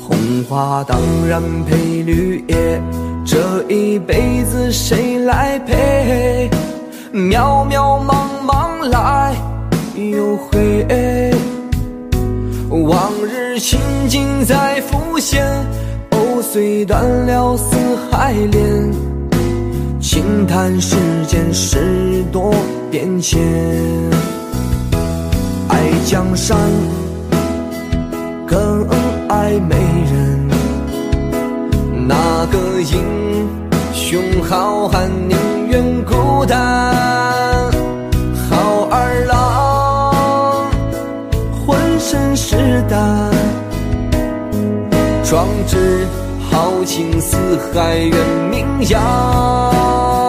红花当然配绿叶，这一辈子谁来陪？渺渺茫茫来又回，往日情景再浮现，藕虽断了丝还连，轻叹世间事多变迁。爱江山更爱美人，哪个英雄好汉宁愿孤单？好儿郎浑身是胆，壮志豪情四海远名扬。